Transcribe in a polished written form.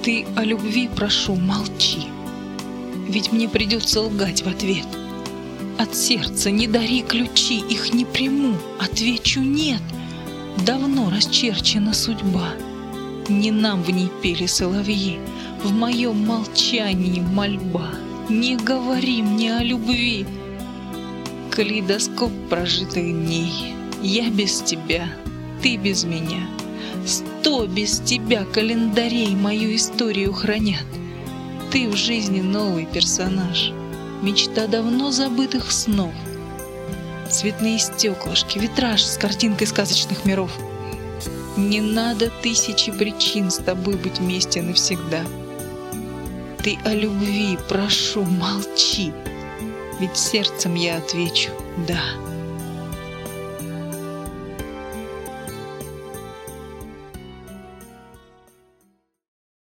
Ты о любви прошу, молчи, ведь мне придется лгать в ответ. От сердца не дари ключи, их не приму, отвечу нет. Давно расчерчена судьба, не нам в ней пели соловьи, в моем молчании мольба. Не говори мне о любви. Калейдоскоп прожитых дней, я без тебя, ты без меня. 100 без тебя календарей мою историю хранят. Ты в жизни новый персонаж, мечта давно забытых снов. Цветные стеклышки, витраж с картинкой сказочных миров. Не надо тысячи причин с тобой быть вместе навсегда. Ты о любви прошу, молчи, ведь сердцем я отвечу «да».